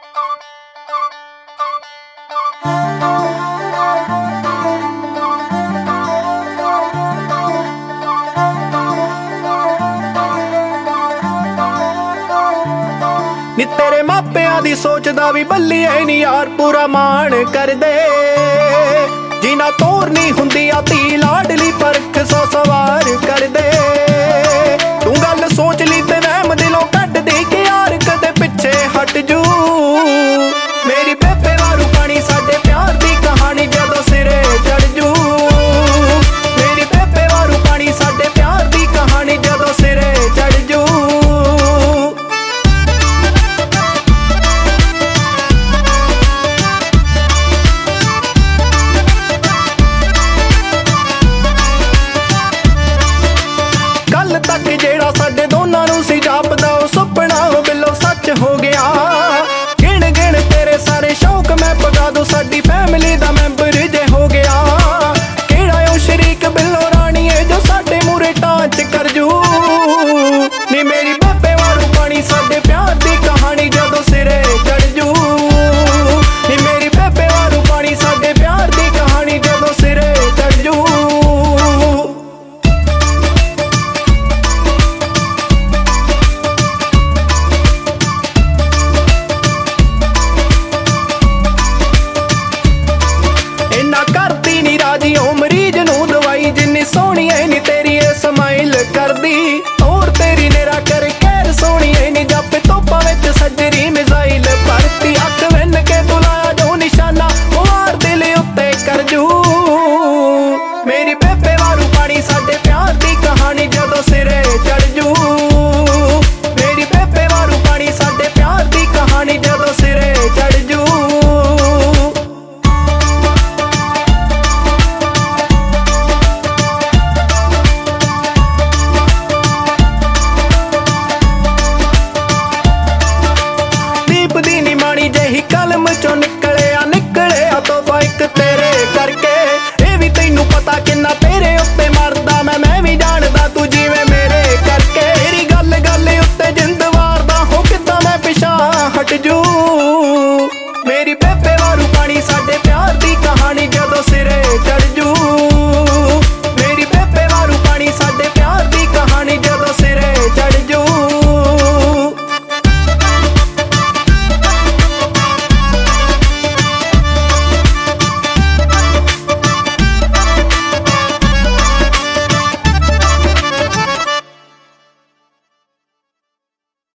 ਨੀ ਤੇਰੇ ਮਾਪਿਆਂ ਦੀ ਸੋਚਦਾ ਵੀ ਬੱਲੀਏ ਨੀ ਯਾਰ ਪੂਰਾ ਮਾਣ ਕਰਦੇ। ਜਿਨਾ ਤੋਰ ਨਹੀਂ ਹੁੰਦੀ ਆ ਧੀ ਲਾਡਲੀ ਪਰਖ ਸੋ ਸਵਾਰ ਕਰਦੇ। ਤੂੰ ਗੱਲ ਸੋਚ ਲਈ ਤੇ ਵਹਿਮ ਦਿਲੋਂ ਕੱਢ ਦੇ ਕਿ ਯਾਰ ਕਦੇ ਪਿੱਛੇ ਹਟ ਜੂ।